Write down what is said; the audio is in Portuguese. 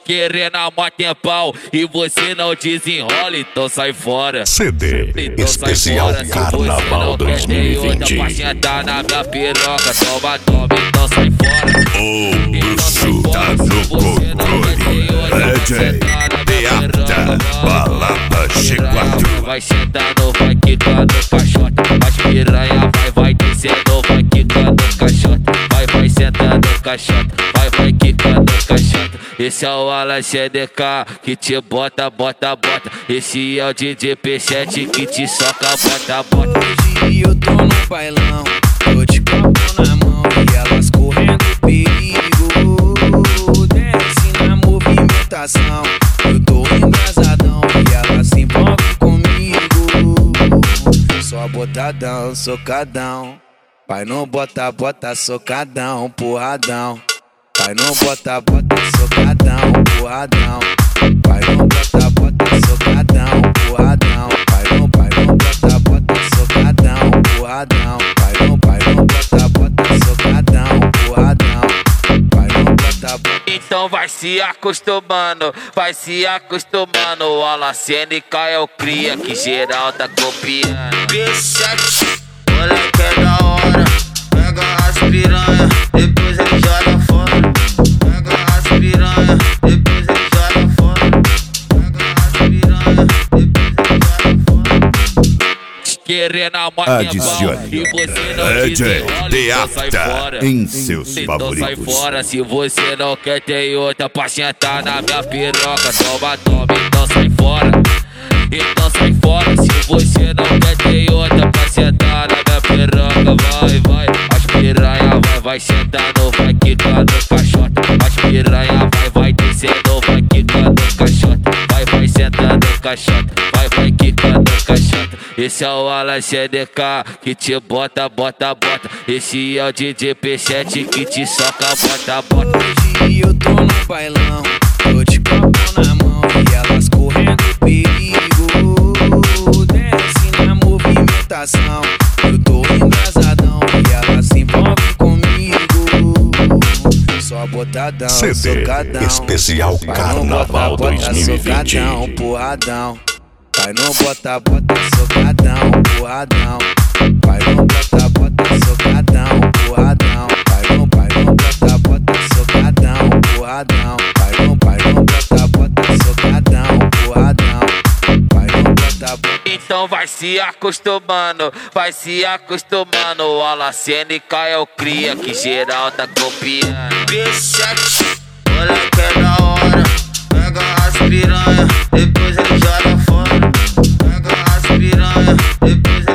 querendo amar tempão e você não desenrola, então sai fora. CD Então especial sai fora. Carnaval 2020. Pra sentar na minha piroca, toma, toma, então sai fora. O bruxo tá no controle. DJ Beata, balada G4. Vai sentando, vai quicando caixote. As piranha vai descendo, vai quicando caixote. Vai sentando caixote, vai quicando caixote. Esse é o Alan CDK que te bota. Esse é o DJ P7 que te soca, bota. Hoje eu tô no bailão, tô de copo na mão e elas correndo perigo. Desce na movimentação, eu tô embrasadão e elas se envolvem comigo. Só botadão, socadão. Vai no bota, socadão, porradão. Vai no bota, socadão, porradão. Vai no bota, socadão, porradão. Vai no bota, socadão, porradão. Vai no bota, socadão, porradão. Vai no bota. Então vai se acostumando. O Alan CDK é o cria que geral tá copiando. P7, moleque é da hora. Pega as piranha, depois ele joga fora. Pega as piranha, depois ele joga fora. Pega as piranha, depois ele joga fora. Querendo amar Adicione e você não DJ desenrola, então sai Beata fora. em seus Então sai favoritos. fora, se você não quer ter outra pra sentar na minha piroca, toma, então sai fora. Então sai fora, se você não quer ter outra pra sentar na minha piroca, vai. As piranha vai sentando, vai quicando caixote. As piranha vai descendo, vai quicando caixote. Vai sentando caixote, vai quicando caixote. Esse é o Alan CDK que te bota. Esse é o DJ P7 que te soca, bota. Hoje eu tô no bailão, tô de copo na mão e elas correndo perigo. Desce na movimentação, eu tô embrasadão e elas se envolvem comigo. Só botadão, CD socadão. especial Carnaval Vai no 2020. socadão, porradão. Vai no bota, socadão, porradão. Vai no bota, socadão, porradão. Vai no bota, socadão, porradão. Vai no bota, socadão, porradão. Vai no bota. Então vai se acostumando. O Alan CDK é o cria que geral tá copiando. P7, moleque é da hora. Pega as piranha, depois ele joga fora. Pega as piranha, depois